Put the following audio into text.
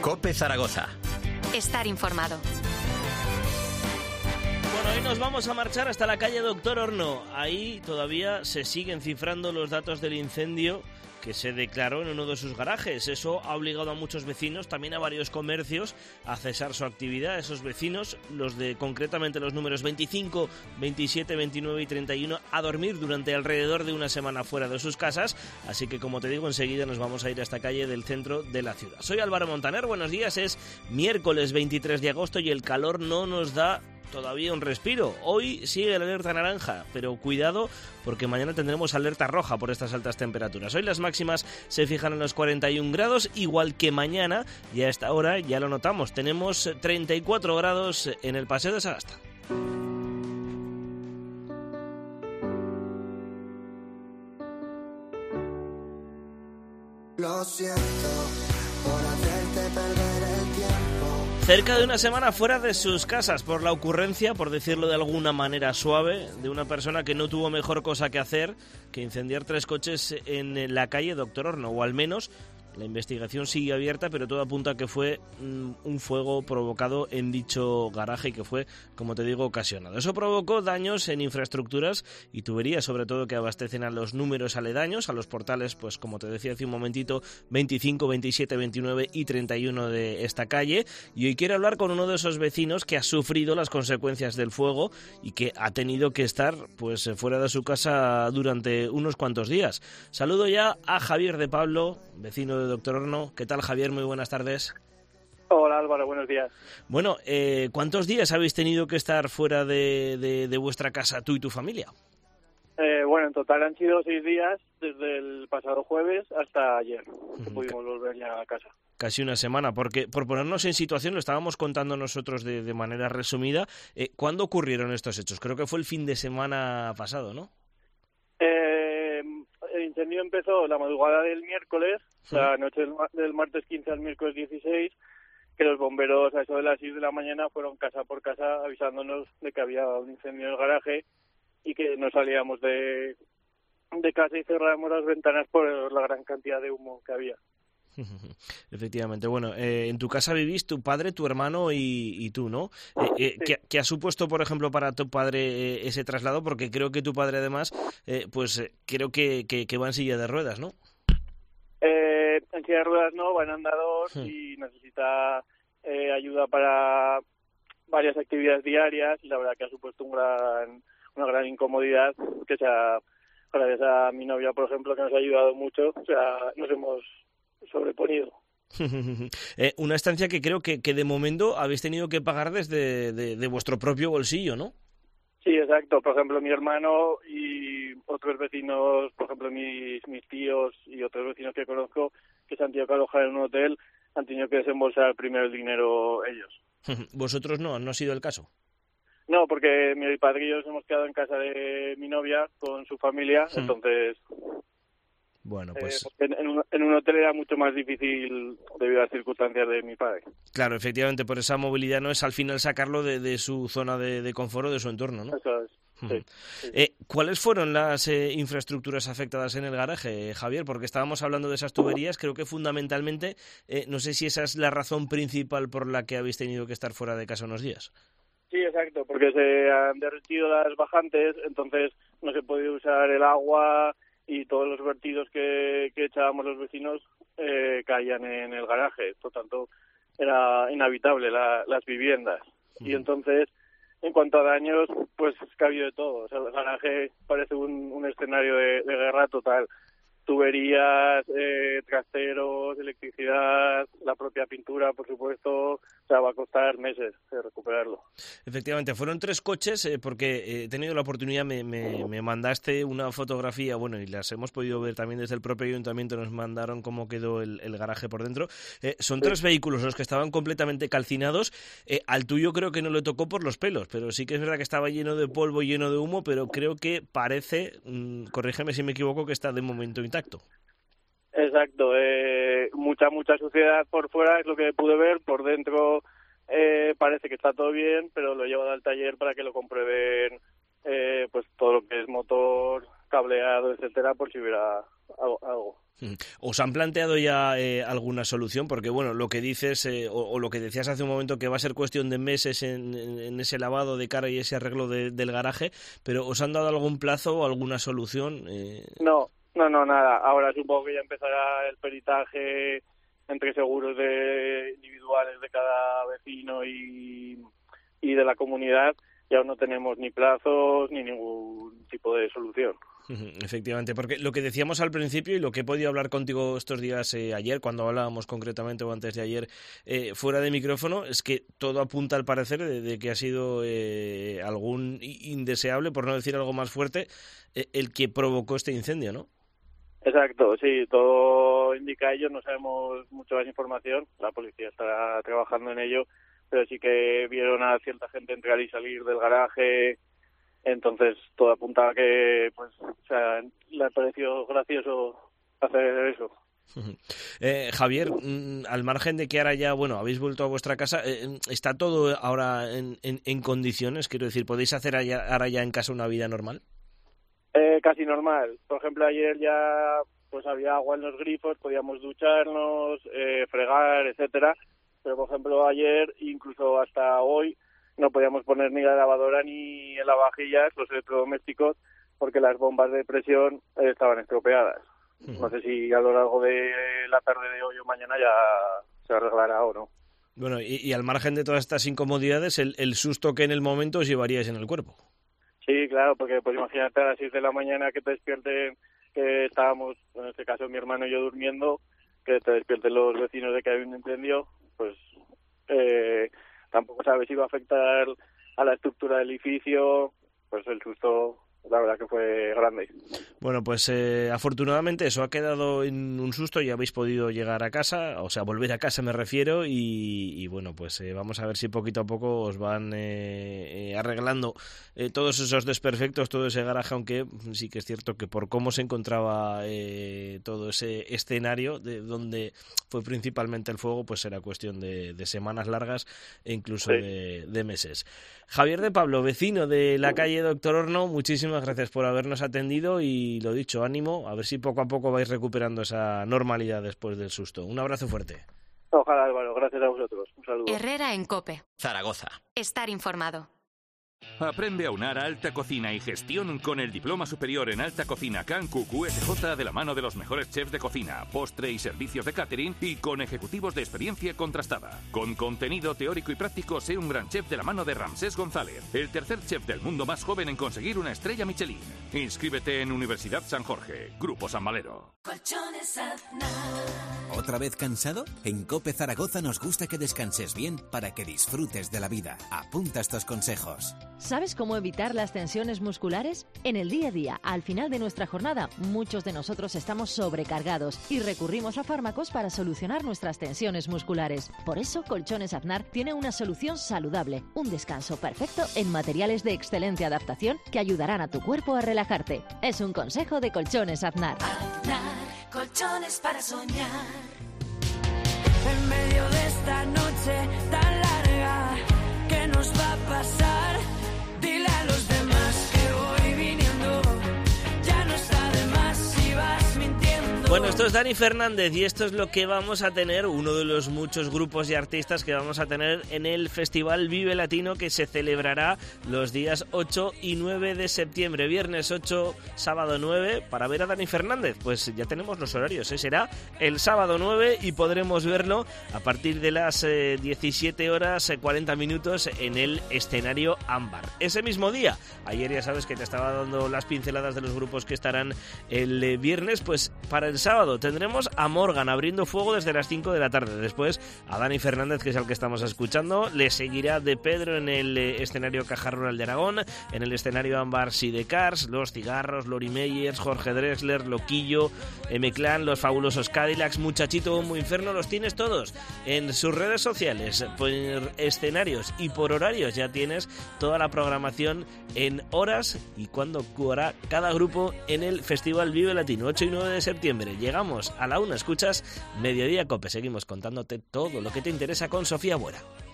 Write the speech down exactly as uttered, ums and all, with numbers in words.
COPE Zaragoza. Estar informado. Bueno, hoy nos vamos a marchar hasta la calle Doctor Horno. Ahí todavía se siguen cifrando los datos del incendio que se declaró en uno de sus garajes. Eso ha obligado a muchos vecinos, también a varios comercios, a cesar su actividad. Esos vecinos, los de concretamente los números veinticinco, veintisiete, veintinueve y treinta y uno, a dormir durante alrededor de una semana fuera de sus casas. Así que, como te digo, enseguida nos vamos a ir a esta calle del centro de la ciudad. Soy Álvaro Montaner, buenos días. Es miércoles veintitrés de agosto y el calor no nos da todavía un respiro. Hoy sigue la alerta naranja, pero cuidado porque mañana tendremos alerta roja por estas altas temperaturas. Hoy las máximas se fijan en los cuarenta y un grados, igual que mañana, y a esta hora ya lo notamos. Tenemos treinta y cuatro grados en el Paseo de Sagasta. Lo siento por hacerte perder el tiempo. Cerca de una semana fuera de sus casas por la ocurrencia, por decirlo de alguna manera suave, de una persona que no tuvo mejor cosa que hacer que incendiar tres coches en la calle Doctor Horno, o al menos la investigación sigue abierta, pero todo apunta a que fue mm, un fuego provocado en dicho garaje y que fue, como te digo, ocasionado. Eso provocó daños en infraestructuras y tuberías, sobre todo, que abastecen a los números aledaños, a los portales, pues como te decía hace un momentito, veinticinco, veintisiete, veintinueve y treinta y uno de esta calle. Y hoy quiero hablar con uno de esos vecinos que ha sufrido las consecuencias del fuego y que ha tenido que estar pues fuera de su casa durante unos cuantos días. Saludo ya a Javier de Pablo, vecino de Doctor Horno. ¿Qué tal, Javier? Muy buenas tardes. Hola, Álvaro, buenos días. Bueno, eh, ¿cuántos días habéis tenido que estar fuera de, de, de vuestra casa, tú y tu familia? Eh, bueno, en total han sido seis días, desde el pasado jueves hasta ayer, que pudimos volver ya a casa. Casi una semana, porque por ponernos en situación, lo estábamos contando nosotros de, de manera resumida, eh, ¿cuándo ocurrieron estos hechos? Creo que fue el fin de semana pasado, ¿no? Eh, el incendio empezó la madrugada del miércoles, Sí. la noche del, del martes quince al miércoles dieciséis, que los bomberos a eso de las seis de la mañana fueron casa por casa avisándonos de que había un incendio en el garaje y que no salíamos de, de casa y cerrábamos las ventanas por la gran cantidad de humo que había. Efectivamente. Bueno, eh, en tu casa vivís tu padre, tu hermano y, y tú, ¿no? Eh, eh, Sí. ¿qué, qué ha supuesto, por ejemplo, para tu padre eh, ese traslado? Porque creo que tu padre, además, eh, pues eh, creo que, que, que va en silla de ruedas, ¿no? Eh, en silla de ruedas no, va en andador Sí. y necesita eh, ayuda para varias actividades diarias y la verdad que ha supuesto un gran, una gran incomodidad que sea gracias a mi novia, por ejemplo, que nos ha ayudado mucho, o sea, nos hemos sobreponido. eh, una estancia que creo que, que de momento habéis tenido que pagar desde de, de vuestro propio bolsillo, ¿no? Sí, exacto. Por ejemplo, mi hermano y otros vecinos, por ejemplo, mis, mis tíos y otros vecinos que conozco que se han tenido que alojar en un hotel, han tenido que desembolsar primero el dinero ellos. Vosotros no, no ha sido el caso. No, porque mi padre y yo nos hemos quedado en casa de mi novia con su familia, Sí. entonces Bueno, pues... eh, en, en, un, en un hotel era mucho más difícil debido a las circunstancias de mi padre. Claro, efectivamente, por esa movilidad no es al final sacarlo de, de su zona de, de confort o de su entorno, ¿no? Eso es. Sí, sí. Eh, ¿Cuáles fueron las eh, infraestructuras afectadas en el garaje, Javier? Porque estábamos hablando de esas tuberías, creo que fundamentalmente, eh, no sé si esa es la razón principal por la que habéis tenido que estar fuera de casa unos días. Sí, exacto, porque se han derretido las bajantes, entonces no se podía usar el agua y todos los vertidos que, que echábamos los vecinos eh, caían en el garaje, por tanto era inhabitable la, las viviendas. Uh-huh. Y entonces, en cuanto a daños, pues es que ha habido de todo. O sea, el garaje parece un, un escenario de, de guerra total. Tuberías, eh, trasteros, electricidad, la propia pintura, por supuesto, o sea, va a costar meses de recuperarlo. Efectivamente, fueron tres coches, eh, porque he tenido la oportunidad, me, me, me mandaste una fotografía, bueno, y las hemos podido ver también desde el propio ayuntamiento, nos mandaron cómo quedó el, el garaje por dentro. Eh, son sí. tres vehículos los que estaban completamente calcinados, eh, al tuyo creo que no le tocó por los pelos, pero sí que es verdad que estaba lleno de polvo, lleno de humo, pero creo que parece, mmm, corrígeme si me equivoco, que está de momento intacto. Exacto, eh, mucha, mucha suciedad por fuera es lo que pude ver, por dentro eh, parece que está todo bien, pero lo he llevado al taller para que lo comprueben, eh, pues todo lo que es motor, cableado, etcétera, por si hubiera algo. algo. ¿Os han planteado ya eh, alguna solución? Porque, bueno, lo que dices, eh, o, o lo que decías hace un momento, que va a ser cuestión de meses en, en, en ese lavado de cara y ese arreglo de, del garaje, pero ¿os han dado algún plazo o alguna solución? Eh... No, no, no, nada. Ahora supongo que ya empezará el peritaje entre seguros de individuales de cada vecino y, y de la comunidad. Y aún no tenemos ni plazos ni ningún tipo de solución. Efectivamente, porque lo que decíamos al principio y lo que he podido hablar contigo estos días eh, ayer, cuando hablábamos concretamente o antes de ayer eh, fuera de micrófono, es que todo apunta al parecer de, de que ha sido eh, algún indeseable, por no decir algo más fuerte, eh, el que provocó este incendio, ¿no? Exacto, sí, todo indica ello, no sabemos mucho más información, la policía estará trabajando en ello, pero sí que vieron a cierta gente entrar y salir del garaje. Entonces todo apunta a que, pues, o sea, le ha parecido gracioso hacer eso. Eh, Javier, al margen de que ahora ya, bueno, habéis vuelto a vuestra casa, eh, ¿está todo ahora en, en, en condiciones? Quiero decir, ¿podéis hacer allá, ahora ya en casa una vida normal? Eh, casi normal. Por ejemplo, ayer ya pues había agua en los grifos, podíamos ducharnos, eh, fregar, etcétera. Pero, por ejemplo, ayer, incluso hasta hoy, no podíamos poner ni la lavadora ni en lavavajillas, los electrodomésticos, porque las bombas de presión eh, estaban estropeadas. Uh-huh. No sé si a lo largo de la tarde de hoy o mañana ya se arreglará o no. Bueno, y, y al margen de todas estas incomodidades, el, el susto que en el momento os llevaríais en el cuerpo. Sí, claro, porque pues imagínate a las seis de la mañana que te despierten, que estábamos, en este caso mi hermano y yo durmiendo, que te despierten los vecinos de que hay un incendio, pues eh, tampoco sabes si va a afectar a la estructura del edificio, pues el susto, la verdad que fue grande. Bueno, pues eh, afortunadamente eso ha quedado en un susto y habéis podido llegar a casa, o sea, volver a casa me refiero, y, y bueno, pues eh, vamos a ver si poquito a poco os van eh, eh, arreglando eh, todos esos desperfectos, todo ese garaje, aunque sí que es cierto que por cómo se encontraba eh, todo ese escenario de donde fue principalmente el fuego, pues será cuestión de, de semanas largas e incluso sí. de, de meses. Javier de Pablo, vecino de la calle Doctor Horno, muchísimas gracias por habernos atendido y lo dicho, ánimo, a ver si poco a poco vais recuperando esa normalidad después del susto. Un abrazo fuerte. Ojalá, Álvaro, gracias a vosotros. Un saludo. Herrera en COPE. Zaragoza. Estar informado. Aprende a unar alta cocina y gestión con el Diploma Superior en Alta Cocina C A N Q Q S J de la mano de los mejores chefs de cocina, postre y servicios de catering y con ejecutivos de experiencia contrastada. Con contenido teórico y práctico, sé un gran chef de la mano de Ramsés González, el tercer chef del mundo más joven en conseguir una estrella Michelin. Inscríbete en Universidad San Jorge, Grupo San Valero. Colchones Aznar. ¿Otra vez cansado? En COPE Zaragoza nos gusta que descanses bien para que disfrutes de la vida. Apunta estos consejos. ¿Sabes cómo evitar las tensiones musculares? En el día a día, al final de nuestra jornada, muchos de nosotros estamos sobrecargados y recurrimos a fármacos para solucionar nuestras tensiones musculares. Por eso, Colchones Aznar tiene una solución saludable, un descanso perfecto en materiales de excelente adaptación que ayudarán a tu cuerpo a relajarte. Es un consejo de Colchones Aznar. Aznar, colchones para soñar. En medio de esta noche tan larga, ¿qué nos va a pasar? Dile a los demás que voy viniendo, ya no está de más si vas mintiendo. Bueno, esto es Dani Fernández y esto es lo que vamos a tener, uno de los muchos grupos y artistas que vamos a tener en el Festival Vive Latino, que se celebrará los días ocho y nueve de septiembre, viernes ocho, sábado nueve, para ver a Dani Fernández. Pues ya tenemos los horarios, ¿eh? Será el sábado nueve y podremos verlo a partir de las eh, diecisiete horas cuarenta minutos en el escenario Ámbar. Ese mismo día, ayer ya sabes que te estaba dando las pinceladas de los grupos que estarán el eh, viernes, pues para el sábado tendremos a Morgan abriendo fuego desde las cinco de la tarde. Después a Dani Fernández, que es el que estamos escuchando. Le seguirá De Pedro en el eh, escenario Caja Rural de Aragón. En el escenario Ámbar Sidecars, Los Cigarros, Lori Meyers, Jorge Drexler, Loquillo, M-Clan, Los Fabulosos Cadillacs, Muchachito Bombo Inferno. Los tienes todos en sus redes sociales, por escenarios y por horarios. Ya tienes toda la programación en horas y cuándo actuará cada grupo en el Festival Vive Latino, ocho y nueve de septiembre. Llegamos a la una, escuchas Mediodía Cope. Seguimos contándote todo lo que te interesa con Sofía Buera.